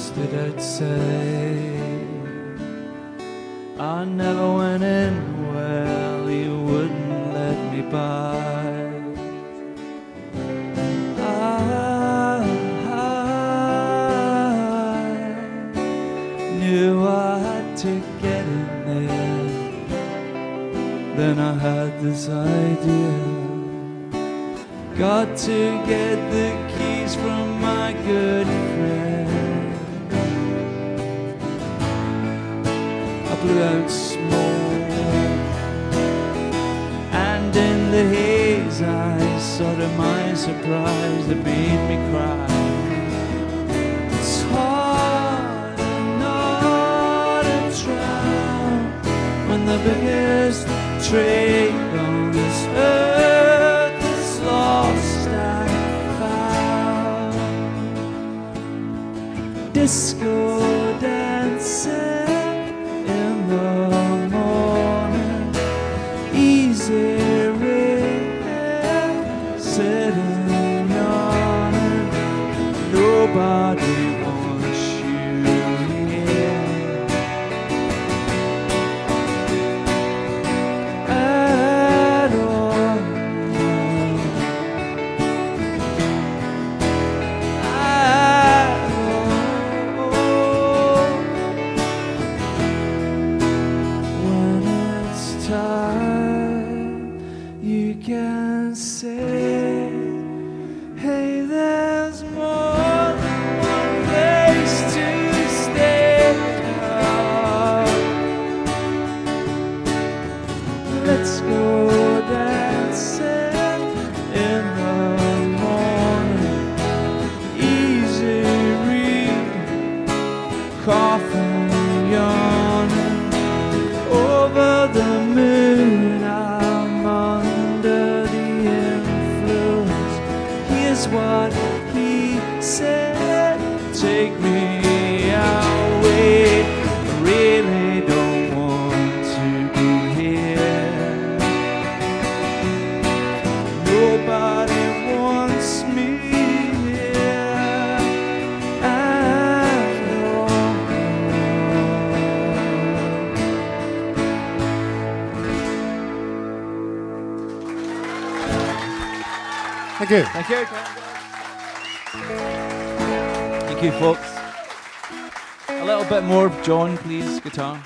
most that I'd say. I never went in, well, he wouldn't let me by. I knew I had to get in there. Then I had this idea. Got to get the keys from my good friend. I blew out smoke, and in the haze I saw to my surprise that made me cry. It's hard not to drown when the biggest trade on this earth is lost and found. Disco dancing in the morning, easy reading, sitting yawning. Nobody wants you here at all. At all. When it's time, you can say, hey, there's more than one place to stay now. Let's go dancing in the morning, easy read, coughing, yawning, over the moon. I'm under the influence. Here's what he said: take me away. I really don't want to be here. Nobody wants me here at all. Thank you. Thank you. Thank you, folks. A little bit more, John, please, guitar.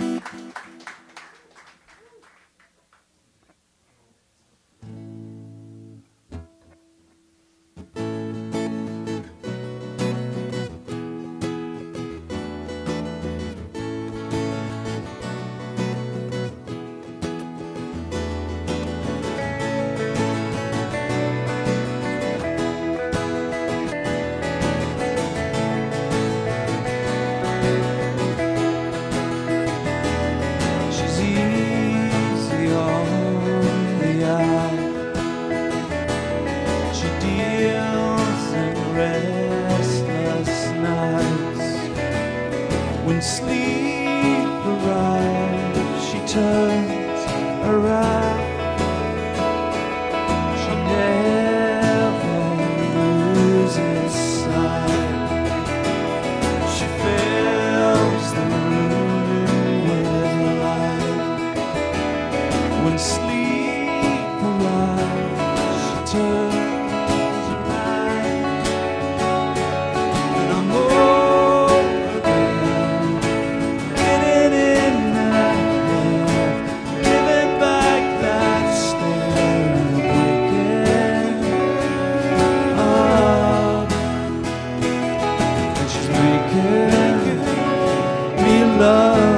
She's easy on the eye. She deals in restless nights. When sleep arrives, she turns around. She never loses sight. She fills the room with light. When sleep arrives, she turns around. And I'm over there, getting in that hair, giving back that stare, waking up. And she's making me love.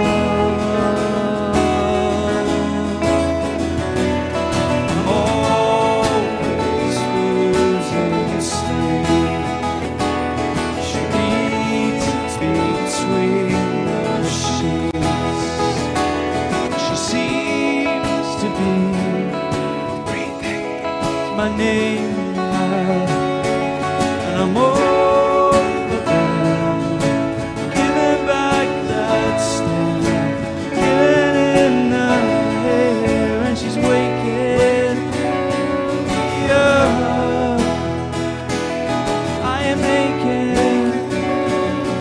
I'm always losing sleep. She reads between the sheets. She seems to be breathing my name out. And I'm over there, giving back that stare, getting in the hair, and she's waking me up. I am making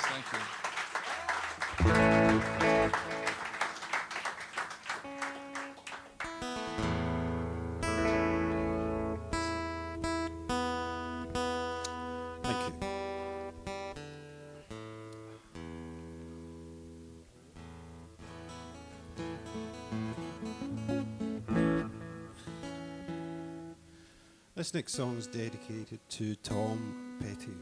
Thank you. Thank you. This next song is dedicated to Tom Petty.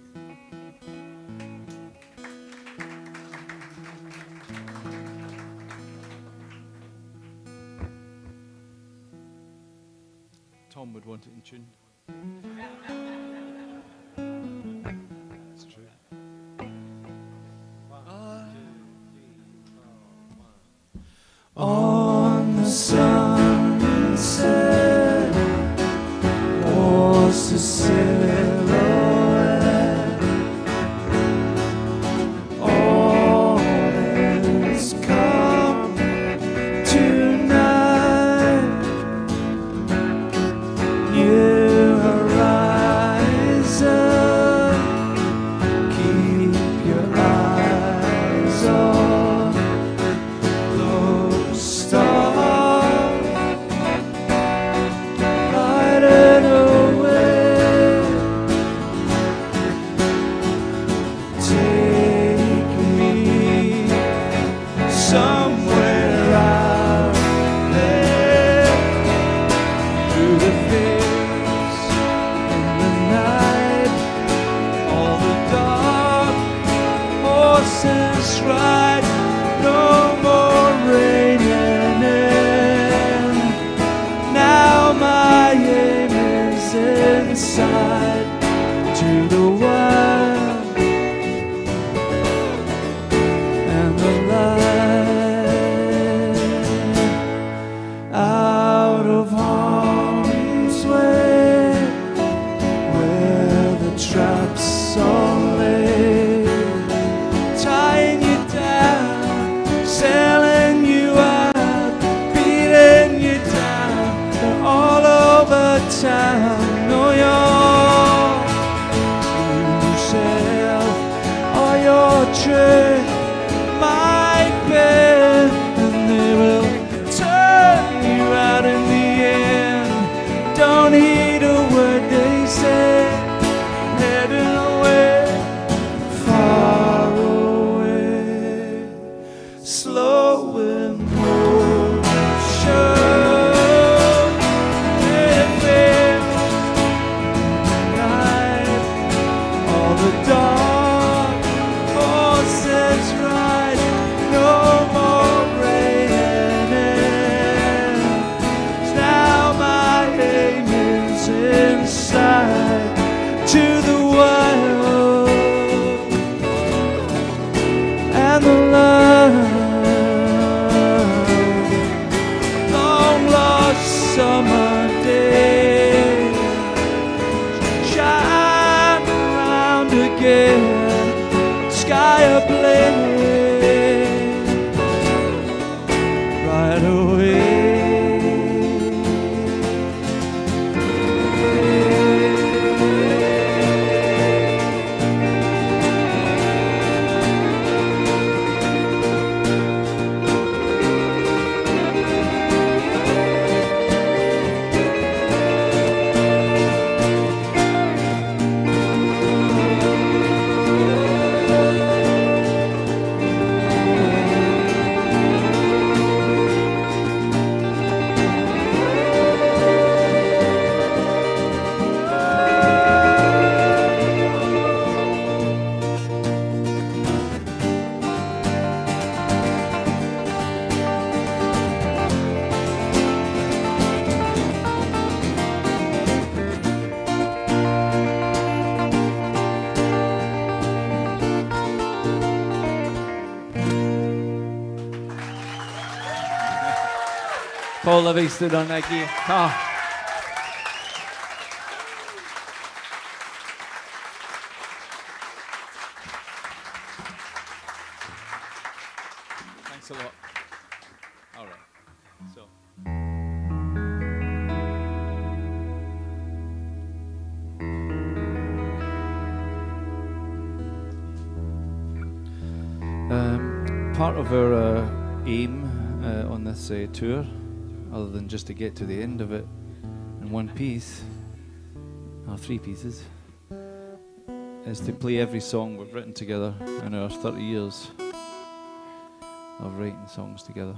Tom would want it in tune. That's true. On the sunset was the silhouette. All has come tonight. You arise up, keep your eyes on those stars, lighted away. Take me somewhere out there through the fields in the night. All the dark horses ride. No more raining in. Now my aim is inside to the wild and the light. Out of harm's way, where the traps all lay, tying you down, selling you out, beating you down. They're all over town. Know yourself or your trade might bend, and they will turn you out in the end. Don't heed a word they say, heading away, far away, slow in motion. It fails night. All the dark horses ride. No more raining. Now my aim is inside to the wild and the love. Long lost summer day, shine around again, sky ablaze, right away. Paul Livingston on that guitar. Thanks a lot. All right. So. part of our aim on this tour, other than just to get to the end of it in one piece, or three pieces, is to play every song we've written together in our 30 years of writing songs together.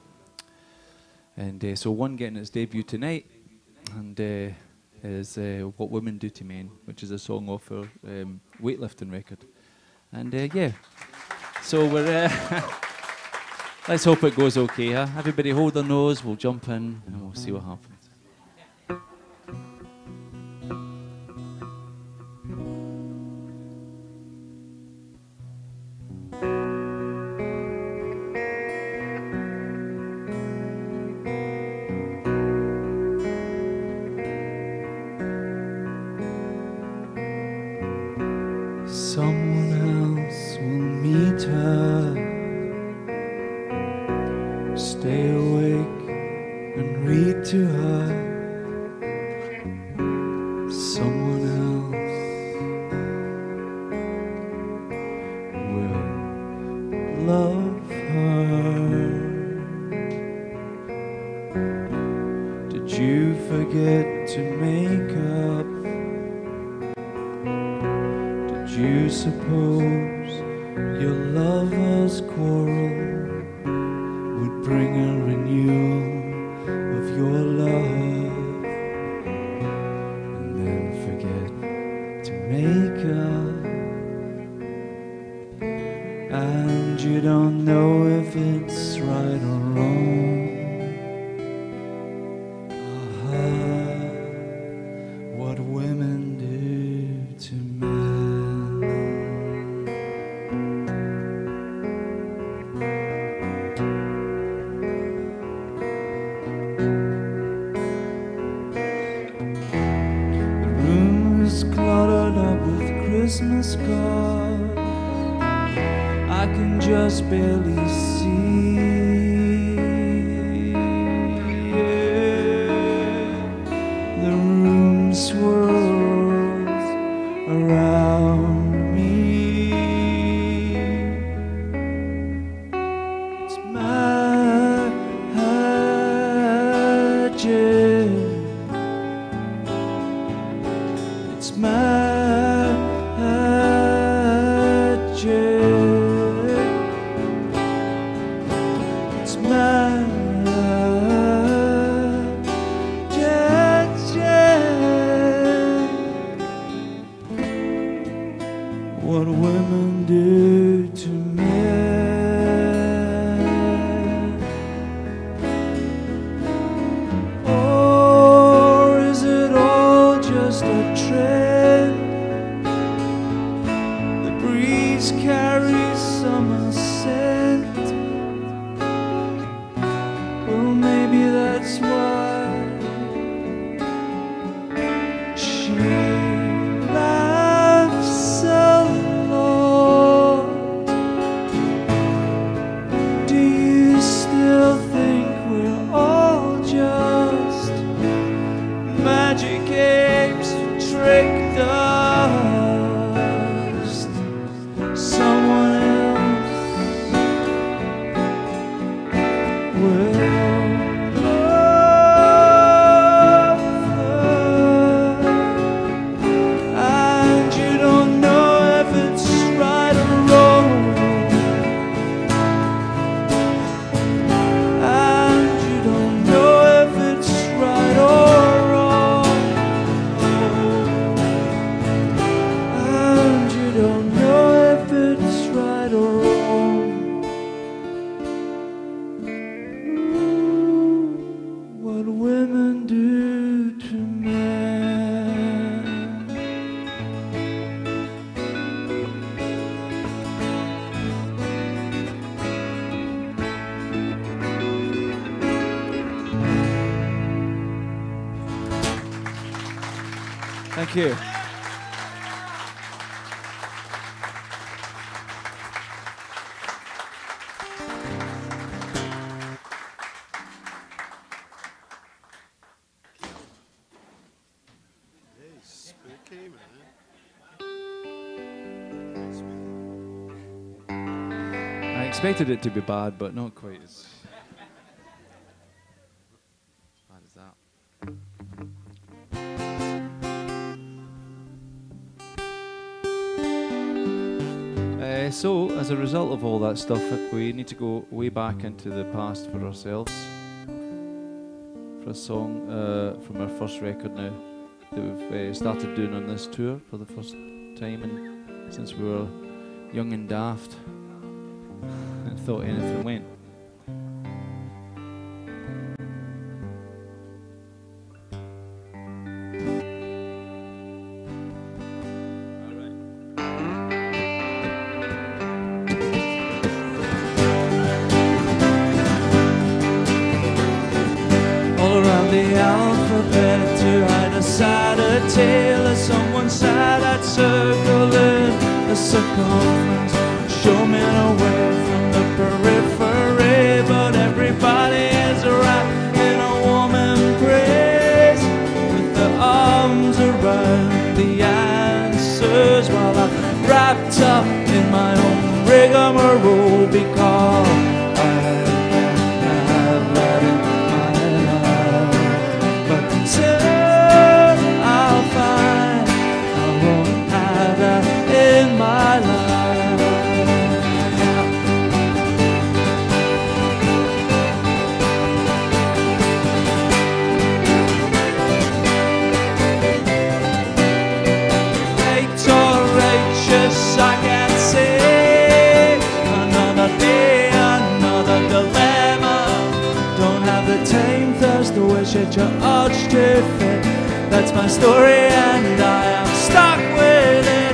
And so one getting its debut tonight, and is What Women Do to Men, which is a song off our weightlifting record. And yeah, so we're let's hope it goes okay, huh? Everybody hold their nose, we'll jump in and we'll see what happens. Someone else will meet her. Stay awake and read to her. Someone else will love her. Did you forget to make up? Did you suppose your lover's quarrel would bring a renewal of your love, and then forget to make up? And you don't know if it's right or wrong. What women do to men. The room is cluttered up with Christmas cards I can just barely see. The room swirls around me. It's magic. It's magic. It's magic. What women do to men. Or is it all just a trend? The breeze carries summer scent. Well, maybe that's why she laughs alone. Do you still think we're all just magic apes who trick dust? Someone else will love her, and you don't know if it's right or wrong, and you don't know if it's right or wrong, and you don't know if it's right or wrong. What women do to men. Thank you. Spooky, man. expected it to be bad, but not quite as bad as that. So, as a result of all that stuff, we need to go way back into the past for ourselves. For a song from our first record now that we've started doing on this tour for the first time, and since we were young and daft and thought anything went. Tale of someone sad at circling the circumference, show me away from the periphery, but everybody is wrapped in a warm embrace with their arms around the answers, while I'm wrapped up in my own rigmarole because I can't have that in my life. But in my life, late or righteous, I can't say. Another day, another dilemma. Don't have the time, thirst, to wish at your arch to fit. That's my story, and I am stuck with it.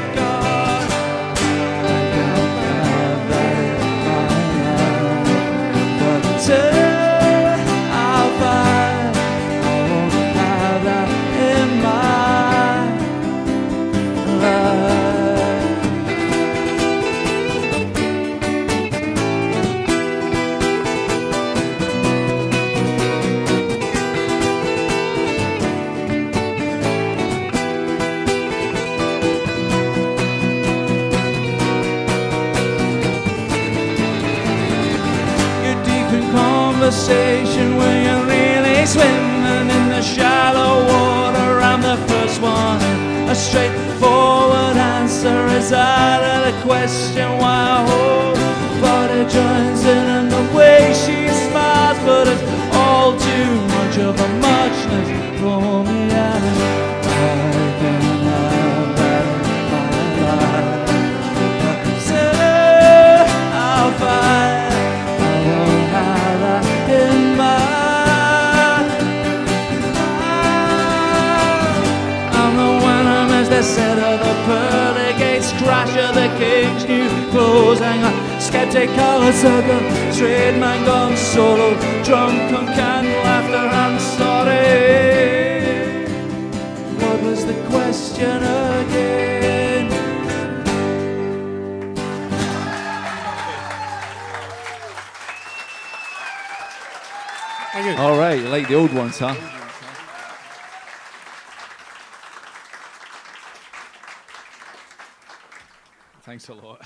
Conversation when you're really swimming in the shallow water. I'm the first one. A straightforward answer is out of the question. Why I hope body joins in and the way she smiles, but it's all too much of a muchness for me. And I can have that in my life. So I'll find in my I'm the one who missed the set of the pearly gates, crash of the king's new closing, a skeptical circle, straight man gone solo, drunk on canned laughter. I'm sorry. What was the question again? All right, you like the old ones, huh? Thanks a lot.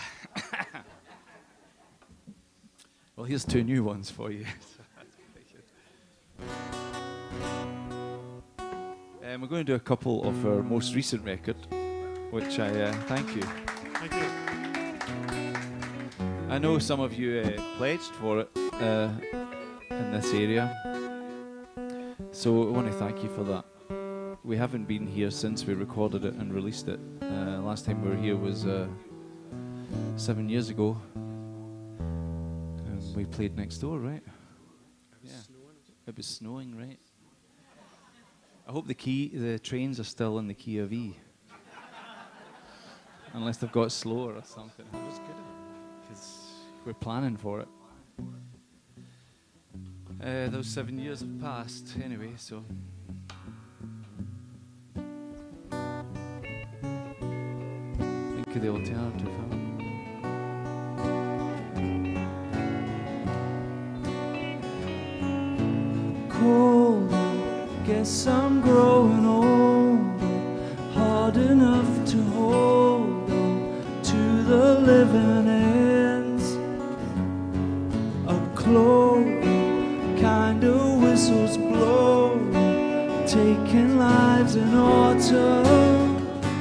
Well, here's two new ones for you. We're going to do a couple of our most recent record, which I thank you. Thank you. I know some of you pledged for it in this area, so I want to thank you for that. We haven't been here since we recorded it and released it. Last time we were here was 7 years ago. We played next door, right? Yeah. It was snowing, right? I hope the trains are still in the key of E. Unless they've got slower or something. That was good. Because we're planning for it. Those 7 years have passed anyway, so. Think of the alternative, huh? Colder, guess I'm growing older, hard enough to hold on to the living ends. close, kind of whistles blow, taking lives in autumn.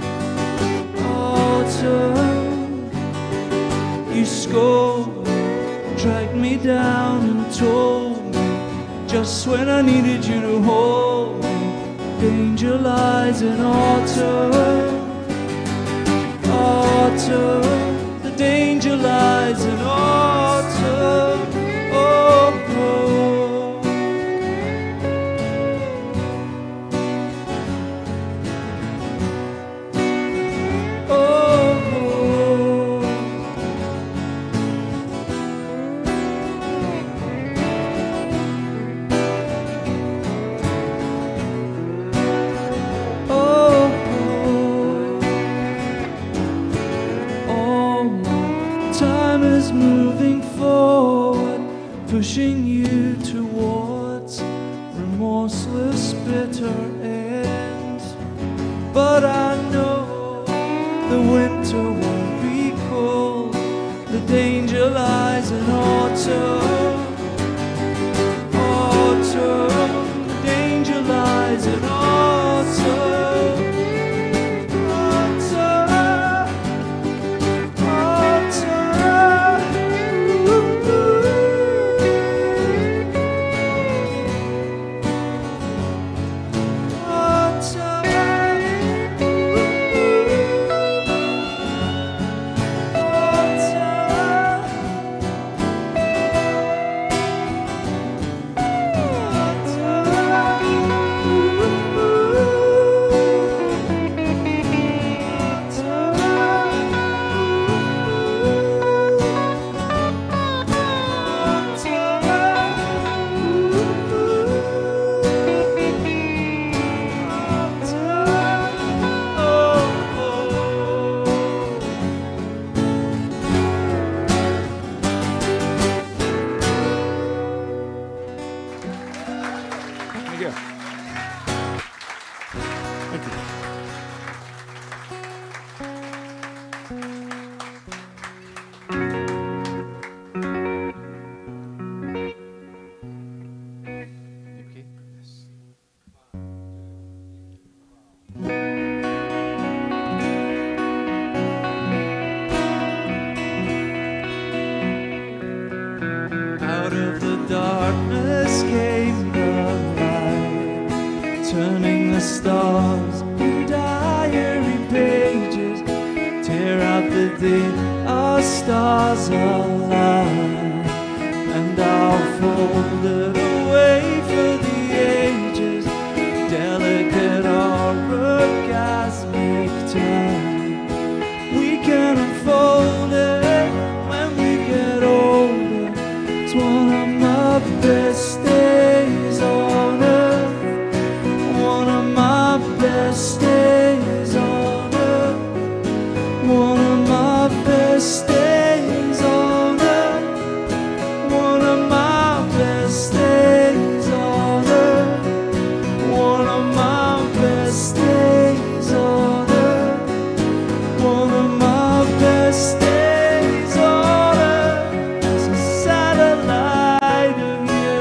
Autumn, you scold, dragged me down and told me just when I needed you to hold me, danger lies in autumn. Autumn, the danger lies in autumn. Oh, oh. Moving forward, pushing you towards remorseless bitter ends. But I know the winter won't be cold, the danger lies in autumn. Autumn, the danger lies in autumn. Darkness came the light, turning the stars in diary pages. Tear out the day our stars align, and I'll fold it away for the ages. Delicate orgasmic time, we can unfold it when we get older. It's one of my best days on earth, one of my best days on earth, one of my best days on earth, one of my best days on earth, one of my best days on earth, one of my best days on earth as a satellite of you.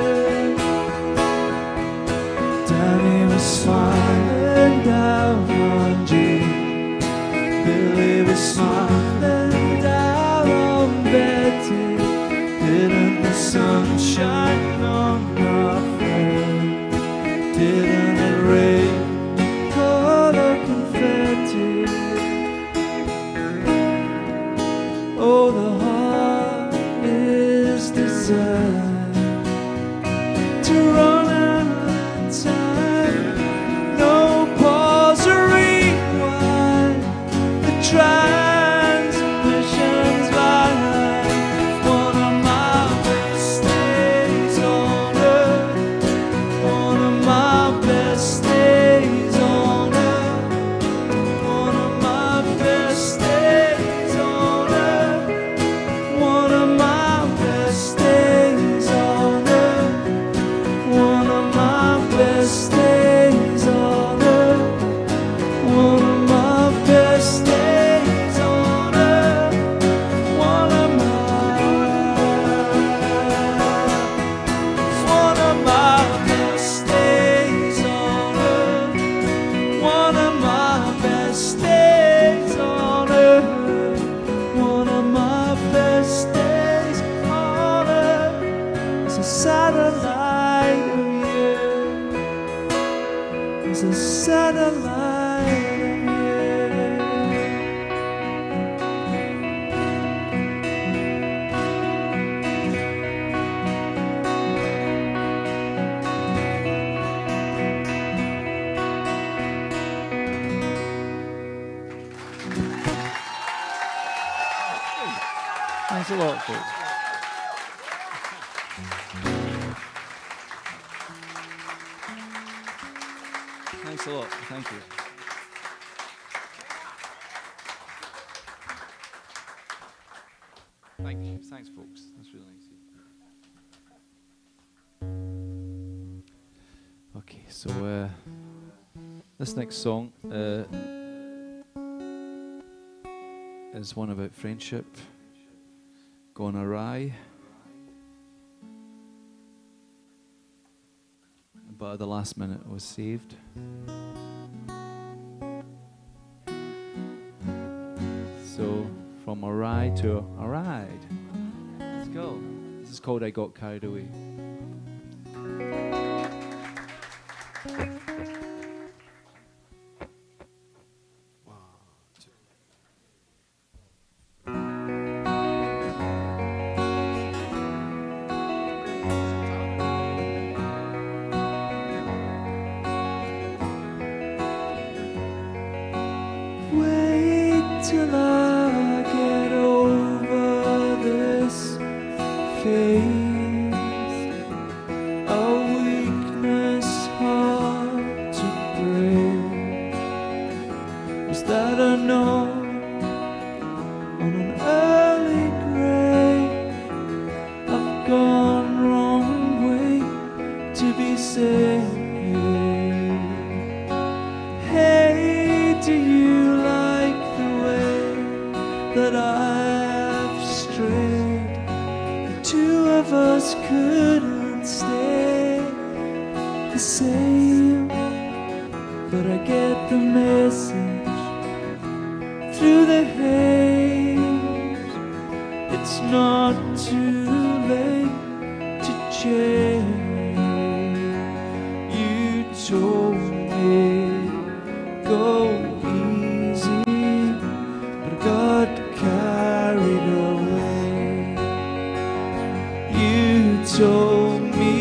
Danny was smiling down on Jean, Billy was smiling down on Betty. Didn't the sun shine on our friend? Didn't it rain color confetti? Oh, the heart is designed to run out of time. No pause or rewind, the transmission's behind. One of my best days on earth, one of my best days on earth, one of my best days on earth, one of my best days a lot, folks. Thanks a lot. Thank you. Thank you. Thanks, folks. That's really nice of you. Okay, so this next song is one about friendship gone awry. But at the last minute was saved. So from awry to a ride. Let's go. This is called I Got Carried Away. Till I get over this phase of weakness hard to break. Was that a knock on an early grave? I've gone wrong way to be saved. Hey, do you like that I've strayed? The two of us couldn't stay the same, but I get the message through the haze. It's not too late to change. You told me go easy, got carried away. You told me,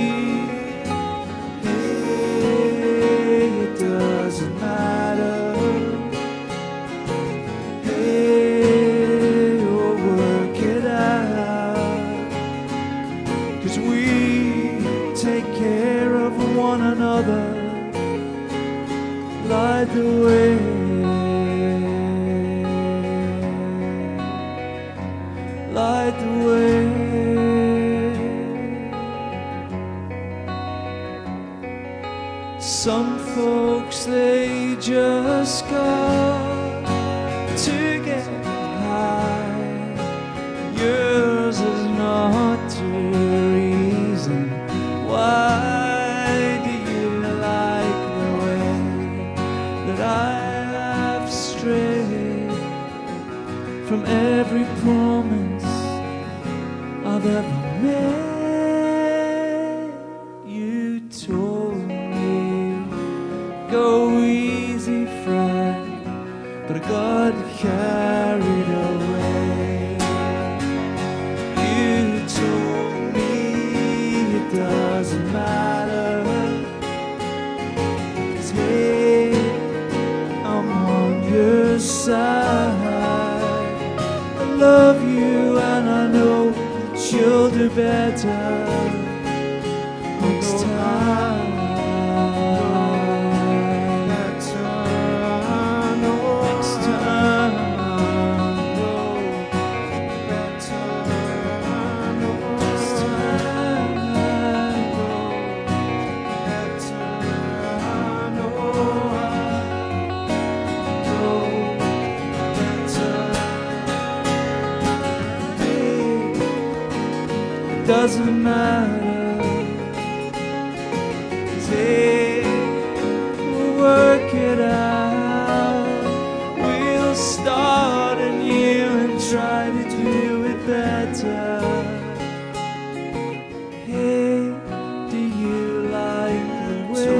hey, it doesn't matter. Hey, we'll work it out. 'Cause we take care of one another. Light the way. Light the way. Some folks, they just got to get high. Yours is not the reason. Why do you like the way that I've strayed from every promise I've ever made? You told me go easy, friend, but I got carried away. You told me it doesn't matter, 'cause hey, I'm on your side. I love you and I know you'll do better next time. Next time. Next time. Next doesn't matter, 'cause hey, we'll work it out. We'll start anew and try to do it better. Hey, do you like the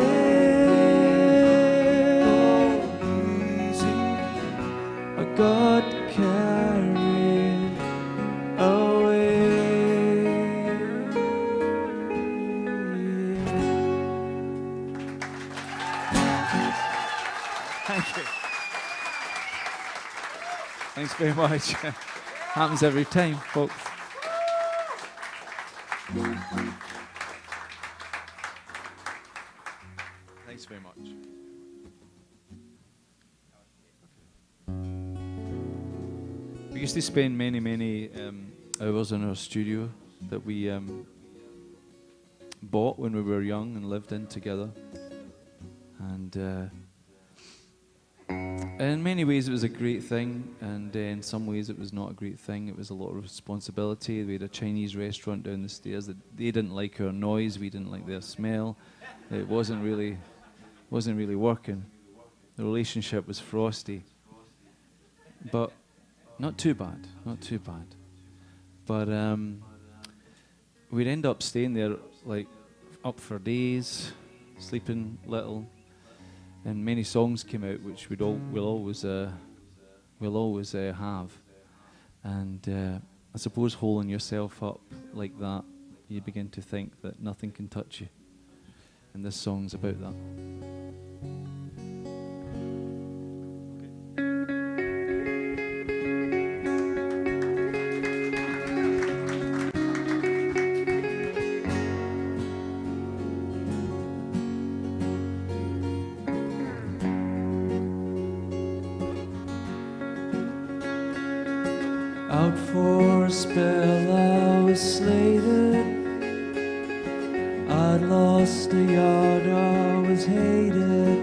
way I got carried away? Thank you. Thanks very much. Happens every time, folks. Thanks very much. We used to spend many hours in our studio that we bought when we were young and lived in together. And in many ways it was a great thing, and in some ways it was not a great thing. It was a lot of responsibility. We had a Chinese restaurant down the stairs that they didn't like our noise, we didn't like their smell. It wasn't really working. The relationship was frosty. But not too bad. But we'd end up staying there like up for days, sleeping little, and many songs came out which we'll always have. And I suppose holding yourself up like that, you begin to think that nothing can touch you. And this song's about that. Out for a spell I was slated, I'd lost a yard, I was hated.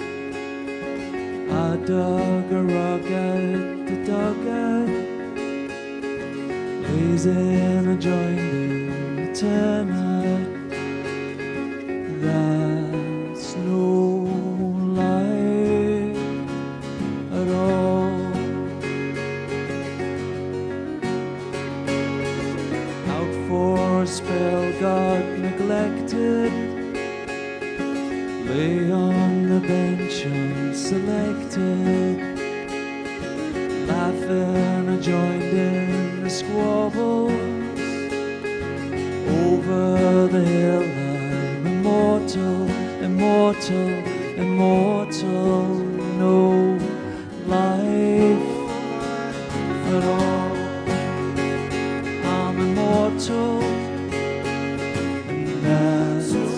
I dug a rug out the dugout, blazing a joint in the turnout. That's no life at all. For a spell got neglected, lay on the bench unselected, laughing I joined in the squabbles. Over the hill I'm immortal, immortal, immortal. No life at all. Immortal, and that's no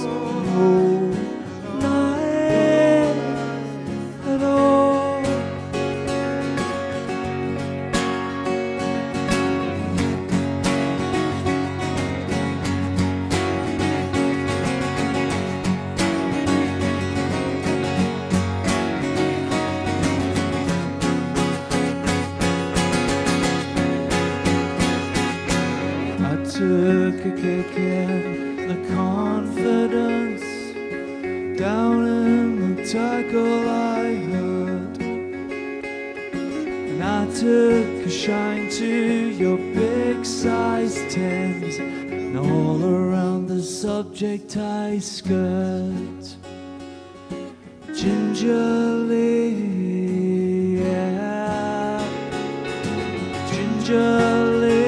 life at all. Took a kick in the confidence, down in the tackle I heard, and I took a shine to your big size 10s, and all around the subject I skirt gingerly, yeah, gingerly.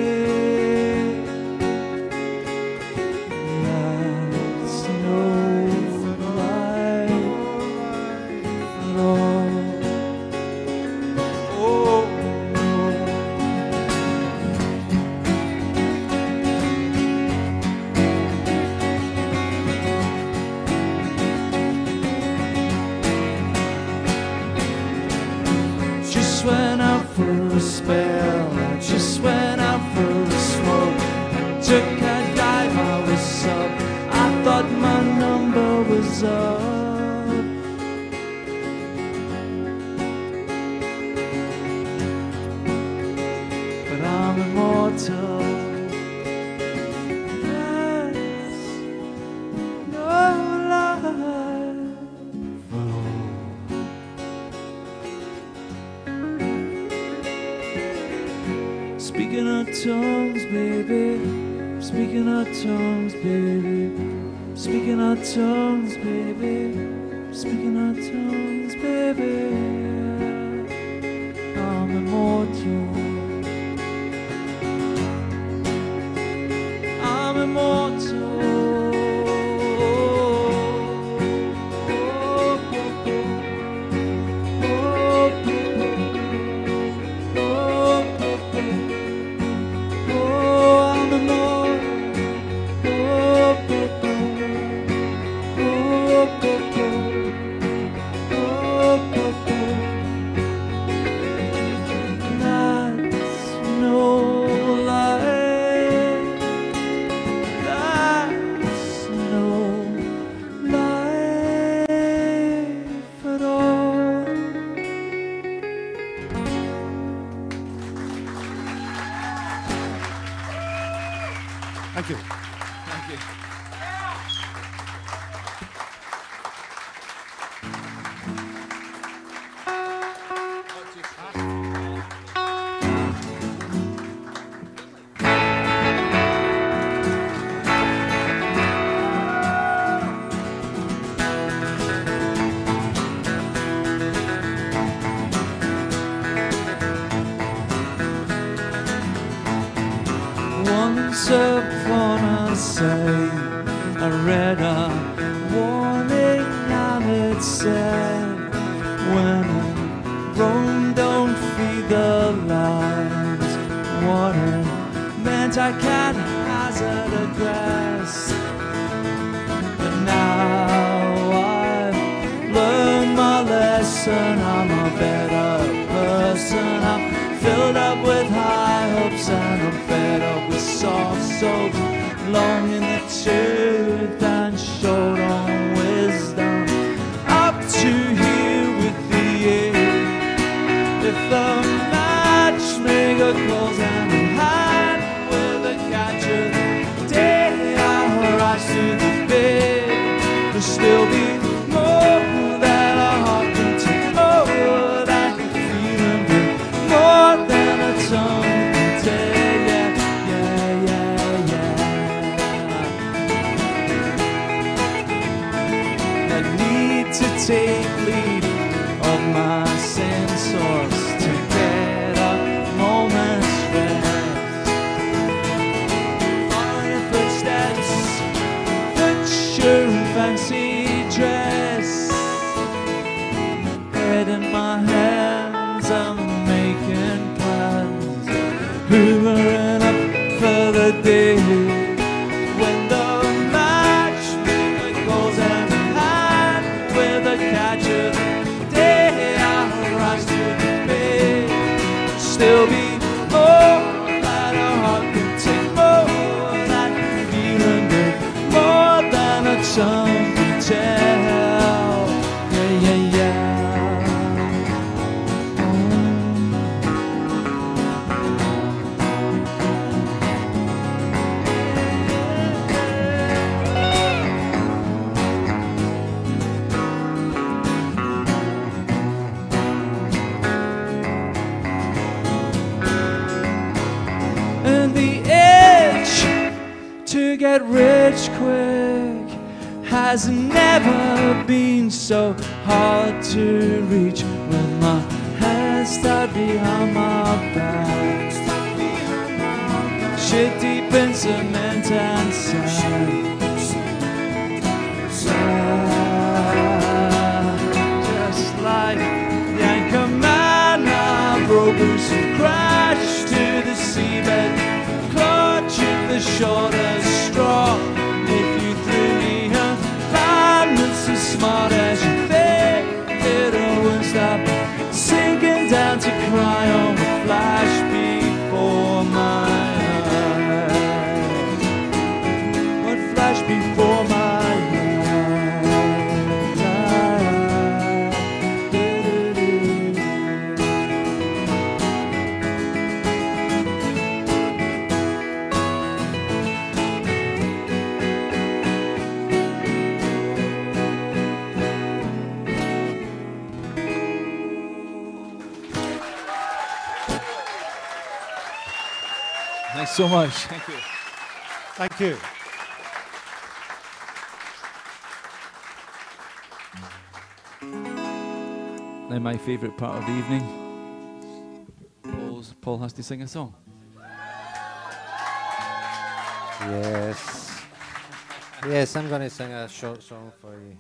Just went out for a spell, I just went out for a smoke. I took a dive, I was up, I thought my number was up. But I'm immortal, there's no life at all. Speaking of tongues, baby. Speaking of tongues, baby. Speaking of tongues, baby. Speaking of tongues, baby. I'm immortal. I'm immortal. Thank you. Thank you. Once upon a time, I read a warning and it said, when in Rome, don't feed the lions. What it meant, I can't hazard a guess. But now I've learned my lesson. I'm a better person. I'm filled up with high hopes and I'm fed up with soft soaps, longing the truth and short on wisdom. Up to here with the air. If the matchmaker calls hand in hand with a catcher, the day I rise to the bed, there'll still be more than a heart can take, more than a feeling good, more than a tongue can tell. Take lead of my sensors to get a moment's rest. Following footsteps, future fancy dress. Head in my hands, I'm making plans, hoovering up for the day. Still be more than a heart can take, more than feeling good, more than a tongue can tell. Yeah, yeah, yeah. To get rich quick has never been so hard to reach. With my hands tied behind my back, shit deep in cement and sand. Just like the anchor man, I broke loose and crashed to the seabed, clutching the shortest straw. If you threw me a line that's as smart as you think, it won't stop sinking down to cry on the flash before my eyes. What flash before my eyes? Thanks so much. Thank you. Thank you. Now my favourite part of the evening. Paul has to sing a song. Yes. Yes, I'm going to sing a short song for you.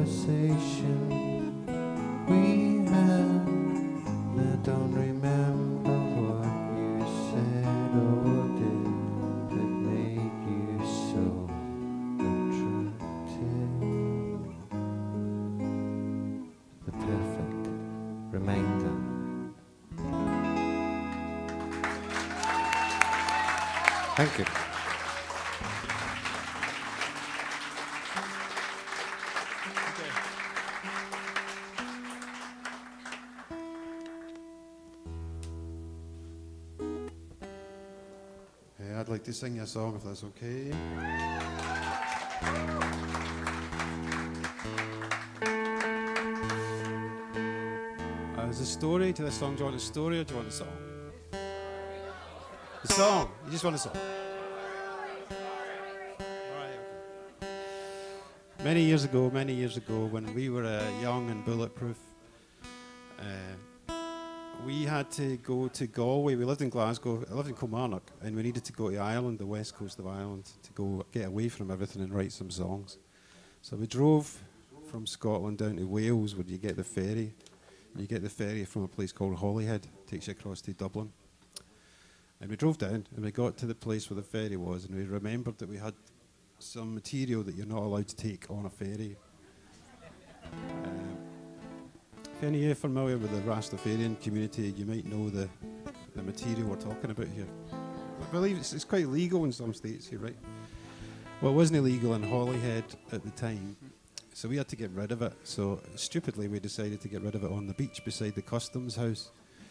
conversation we had. I don't remember what you said or did that made you so attractive. The perfect reminder. Thank you. I'd like to sing you a song if that's okay. There's a story to this song. Do you want a story or do you want a song? The song. You just want a song. Alright, okay. Many years ago, when we were young and bulletproof, we had to go to Galway. We lived in Glasgow. I lived in Kilmarnock, and we needed to go to Ireland, the west coast of Ireland, to go get away from everything and write some songs. So we drove from Scotland down to Wales, where you get the ferry. You get the ferry from a place called Holyhead, takes you across to Dublin. And we drove down, and we got to the place where the ferry was, and we remembered that we had some material that you're not allowed to take on a ferry. If any of you are familiar with the Rastafarian community, you might know the material we're talking about here. I believe it's quite legal in some states here, right? Well, it wasn't illegal in Holyhead at the time, so we had to get rid of it. So stupidly, we decided to get rid of it on the beach beside the customs house.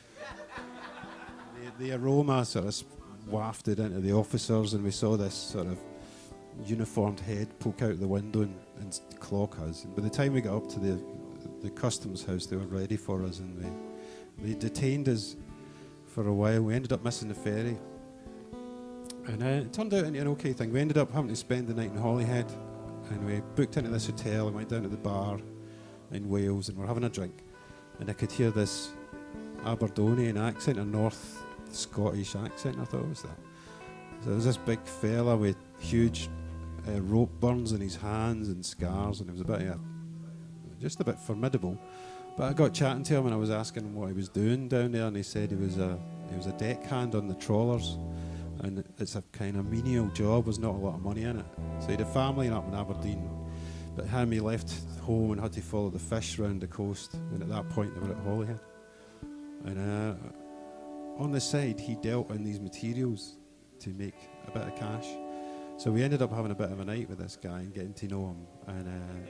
The aroma sort of wafted into the officers, and we saw this sort of uniformed head poke out the window and clock us. And by the time we got up to the customs house, they were ready for us, and they detained us for a while. We ended up missing the ferry, and it turned out into an okay thing. We ended up having to spend the night in Holyhead, and we booked into this hotel and went down to the bar in Wales, and we're having a drink, and I could hear this Aberdonian accent, a North Scottish accent. I thought it was that. So there was this big fella with huge rope burns in his hands and scars, and it was just a bit formidable. But I got chatting to him, and I was asking him what he was doing down there, and he said he was a deckhand on the trawlers, and it's a kind of menial job. There's not a lot of money in it. So he had a family up in Aberdeen, but he left home and had to follow the fish round the coast, and at that point they were at Holyhead. And on the side, he dealt in these materials to make a bit of cash. So we ended up having a bit of a night with this guy and getting to know him. And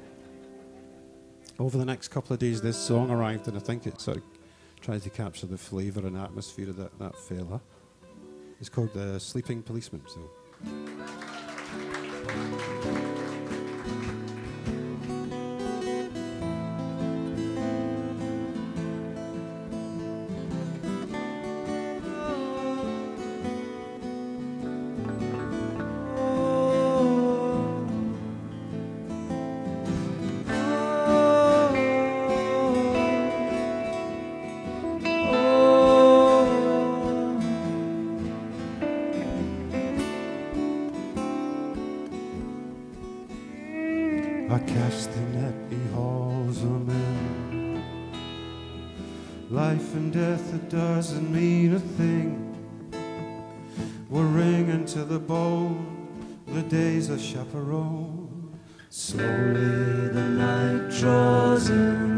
over the next couple of days, this song arrived, and I think it sort of tried to capture the flavour and atmosphere of that fella. It's called The Sleeping Policeman. So. I cast the net, he hauls them in. Life and death, it doesn't mean a thing. We're ringing to the bone, the days are chaperone. Slowly the night draws in.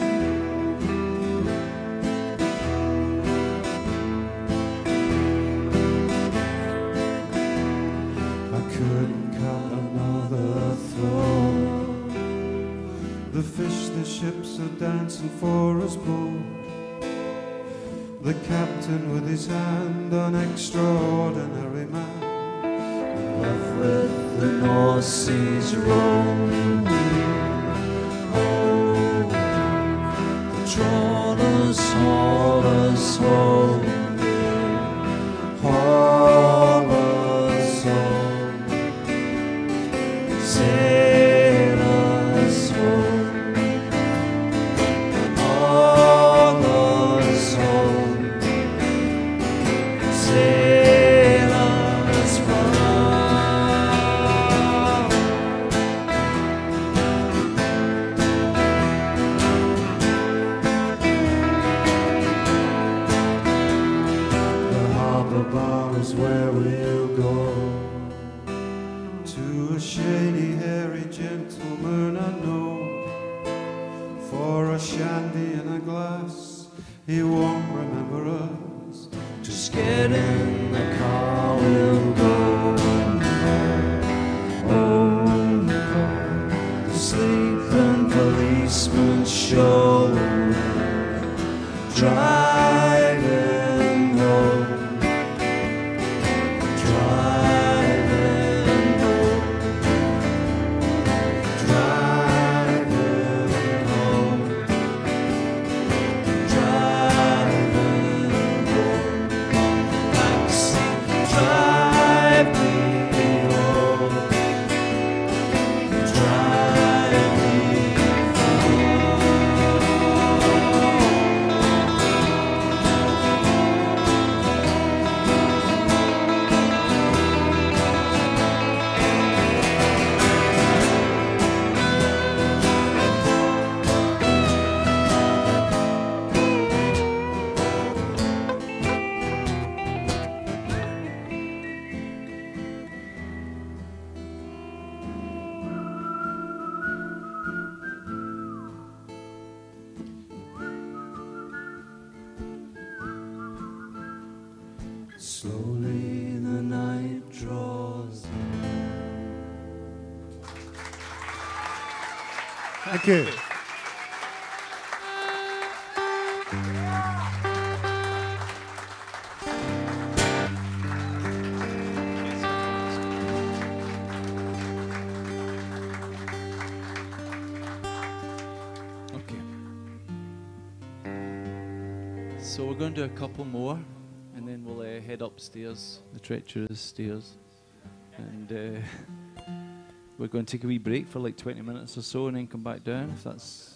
I couldn't cut another throat. The fish, the ships are dancing for us both. The captain with his hand on extraordinary man, in love with the North Sea's roll. Oh, the trawlers haul us home, haul us home, sail us home. shady, hairy gentleman I know. For a shandy and a glass, he won't remember us. Just get in the car, we'll go home. The sleeping policeman shoulder, driving home. Driving home. Driving home. Driving home. Backseat, drive me home. Drive me slowly the night draws. Thank you. Okay. So we're going to do a couple more, and then we'll head upstairs, the treacherous stairs, and we're going to take a wee break for like 20 minutes or so, and then come back down. If that's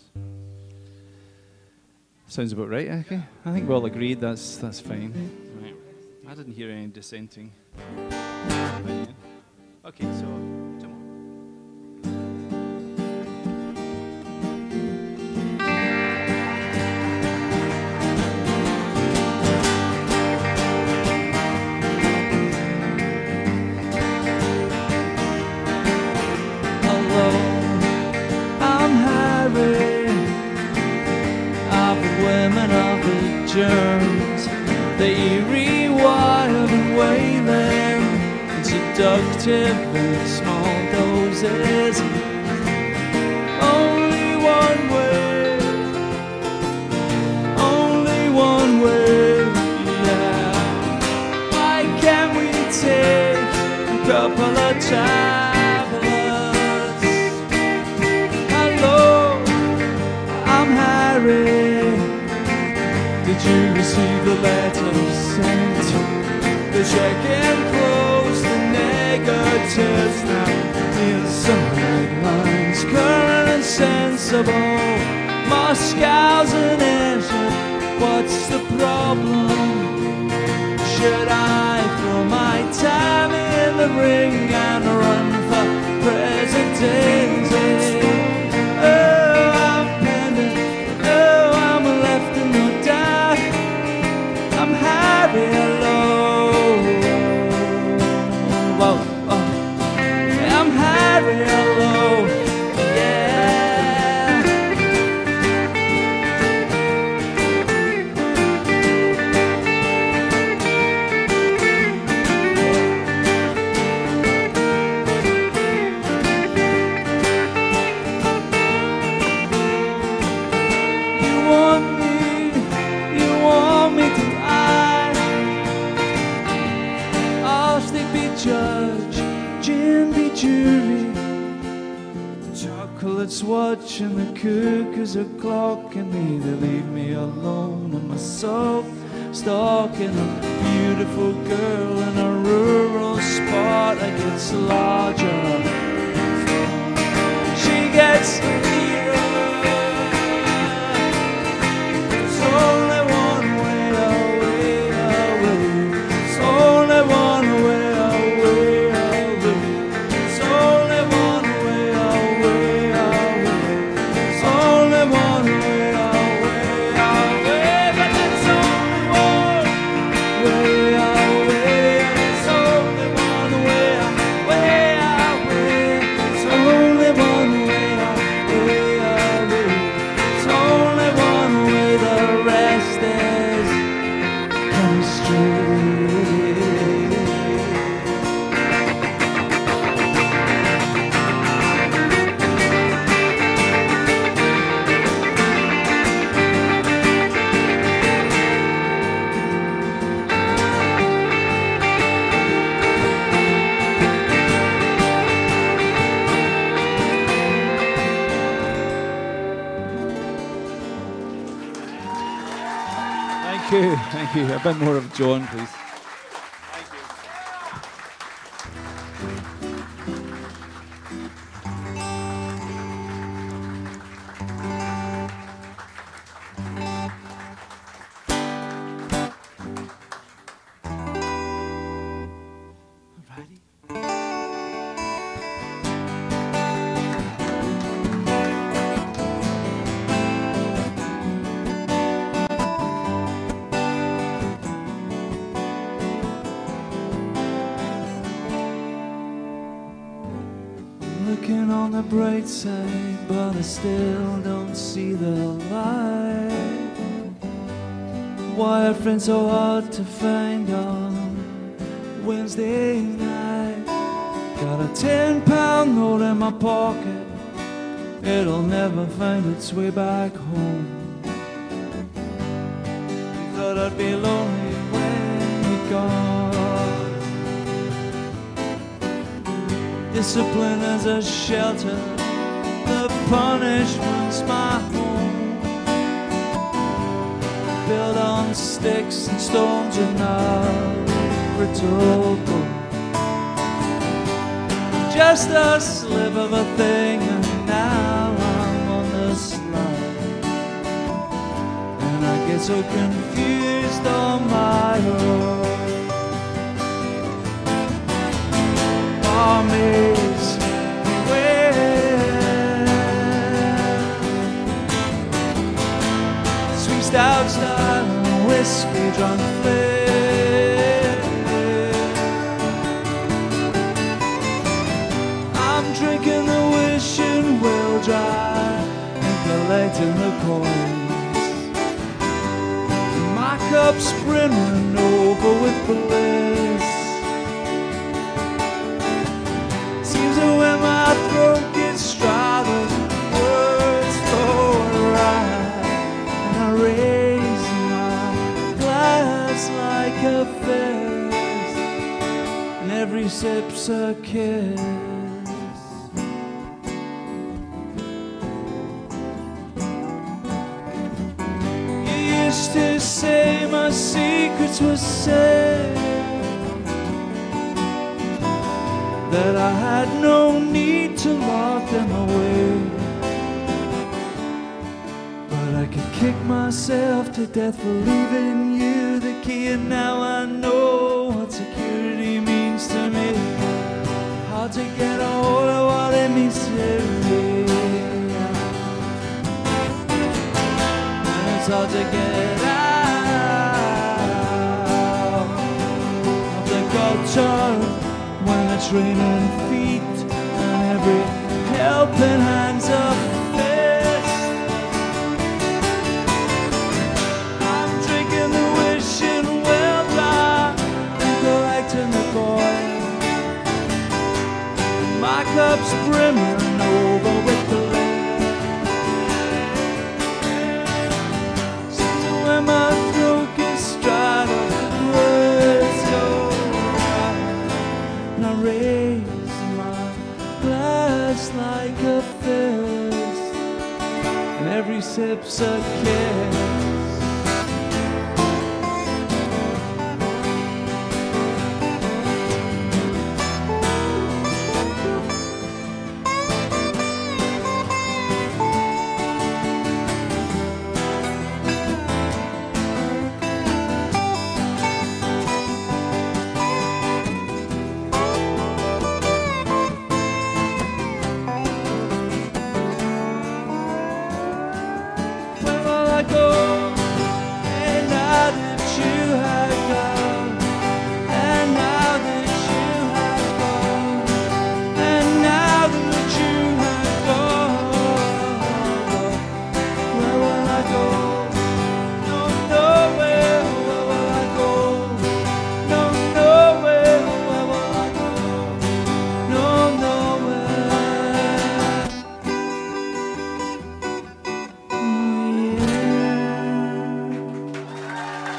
sounds about right, okay? I think we'll agreed that's fine. Right. I didn't hear any dissenting. Okay, so two more. Hello, I'm Harry. Of the women of the germs, the eerie, wild and wailing, and seductive in small doses. Only one way, yeah. Why can't we take a couple of travelers? Hello, I'm Harry. Did you receive the letter sent? The check-in closed, the negatives now. Here's some headlines, current and sensible. Moscow's an issue. What's the problem? Should I throw my time in the ring and run for presidency? Oh, I'm pending. Oh, I'm left in the dark. I'm Harry, hello. Whoa, oh. I'm Harry, hello. Yeah. You want me to die? I'll still be judge, gin be jury. Chocolate's watching the cuckoos are clocking me. They leave me alone in my soul, stalking a beautiful girl in a rural spot that gets larger. She gets nearer. There's only one way away. There's only one way away. There's only one way away. There's only one way away. But there's only one way away. There's only one way away. you, thank you. A bit more of John, please. Looking on the bright side, but I still don't see the light. Why are friends so hard to find on Wednesday night? Got a £10 note in my pocket, it'll never find its way back home. You thought I'd be lonely when you're gone. Discipline as a shelter, the punishment's my home. Built on sticks and stones and now brittle bone. Just a slip of a thing and now I'm on the slide. And I get so confused on my own. Armies beware. Sweet stout style whiskey drunk fair. I'm drinking the wishing well dry and collecting the coins. My cup's brimming over with bliss. When my throat gets dry, those words flow right, and I raise my glass like a fist, and every sip's a kiss. You used to say my secrets were safe, that I had no need to lock them away. But I could kick myself to death for leaving you the key, and now I know what security means to me. Hard to get a hold of what it means to me. And it's hard to get out of the gutter when it's raining feet and every helping hand's a fist. I'm drinking the wishing well dry and collecting the coin. My cup's brimming over with the lead. Seems that when my throat gets dry, the words go. I raise my glass like a fist, and every sip's a kiss.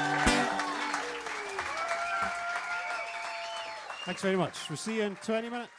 Thanks very much. We'll see you in 20 minutes.